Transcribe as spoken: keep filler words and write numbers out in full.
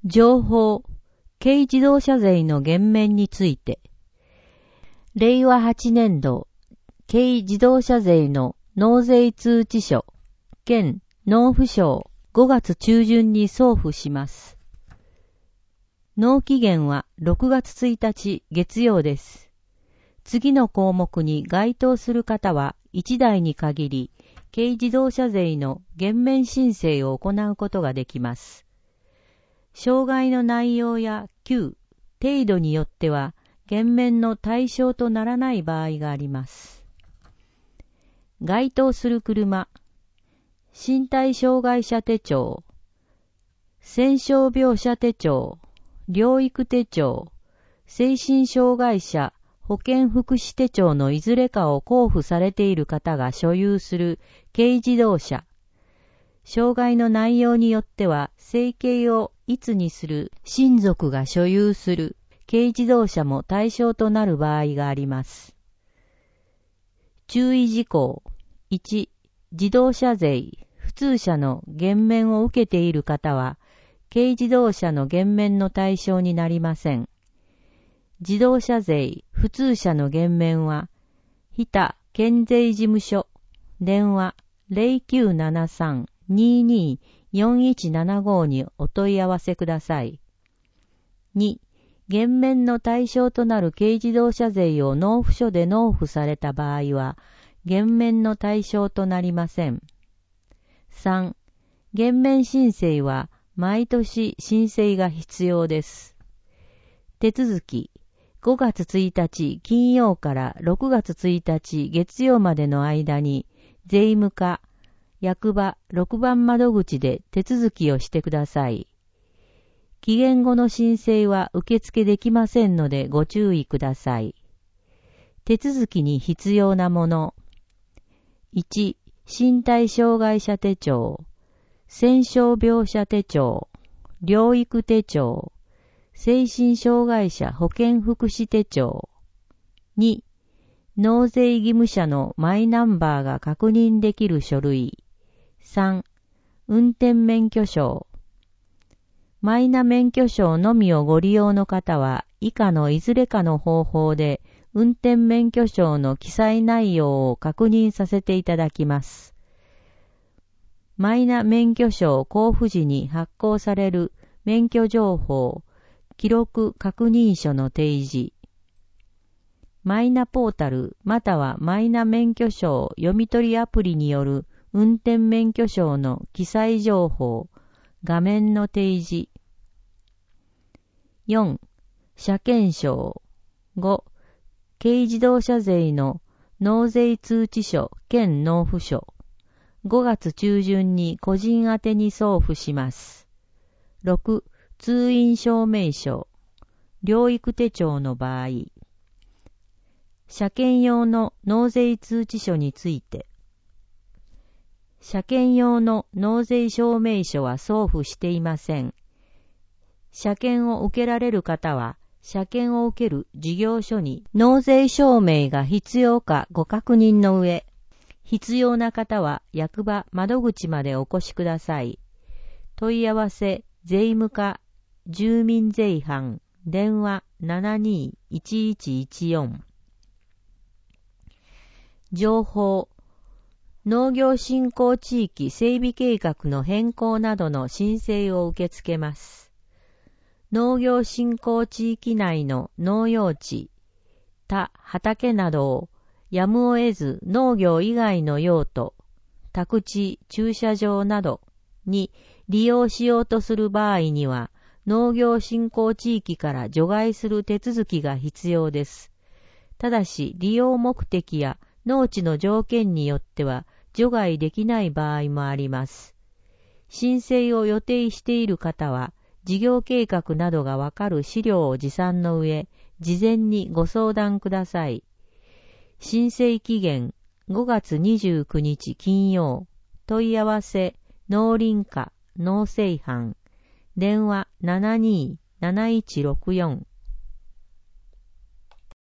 情報、軽自動車税の減免について、れいわはちねんど、軽自動車税の納税通知書、兼納付書をごがつ中旬に送付します。納期限はろくがつついたち月曜です。次の項目に該当する方はいちだいに限り、軽自動車税の減免申請を行うことができます。障害の内容や級、程度によっては減免の対象とならない場合があります。該当する車、身体障害者手帳、戦傷病者手帳、療育手帳、精神障害者保健福祉手帳のいずれかを交付されている方が所有する軽自動車、障害の内容によっては生計を一にする親族が所有する軽自動車も対象となる場合があります。注意事項。いち、自動車税、普通車の減免を受けている方は、軽自動車の減免の対象になりません。自動車税、普通車の減免は、日田県税事務所、電話 ゼロきゅうななさん にーにー よんいちななご にお問い合わせください。に、減免の対象となる軽自動車税を納付書で納付された場合は、減免の対象となりません。さん、減免申請は毎年申請が必要です。手続き、ごがつついたち金曜からろくがつついたち月曜までの間に、税務課、役場ろくばん窓口で手続きをしてください。期限後の申請は受付できませんのでご注意ください。手続きに必要なもの。いち、身体障害者手帳、戦傷病者手帳、療育手帳、精神障害者保健福祉手帳。に、納税義務者のマイナンバーが確認できる書類。さん、運転免許証。マイナ免許証のみをご利用の方は、以下のいずれかの方法で、運転免許証の記載内容を確認させていただきます。マイナ免許証交付時に発行される免許情報、記録確認書の提示。マイナポータルまたはマイナ免許証読み取りアプリによる運転免許証の記載情報、画面の提示。よん、車検証。ご、軽自動車税の納税通知書兼納付書。ごがつ中旬に個人宛てに送付します。ろく、通院証明書。療育手帳の場合。車検用の納税通知書について。車検用の納税証明書は送付していません。車検を受けられる方は、車検を受ける事業所に納税証明が必要かご確認の上、必要な方は役場窓口までお越しください。問い合わせ税務課住民税班電話 ななにーいちいちいちよん。情報、農業振興地域整備計画の変更などの申請を受け付けます。農業振興地域内の農用地、田、畑などをやむを得ず農業以外の用途、宅地、駐車場などに利用しようとする場合には、農業振興地域から除外する手続きが必要です。ただし、利用目的や農地の条件によっては除外できない場合もあります。申請を予定している方は、事業計画などがわかる資料を持参の上、事前にご相談ください。申請期限ごがつにじゅうくにち金曜。問い合わせ農林課農政班電話 ななにーなないちろくよん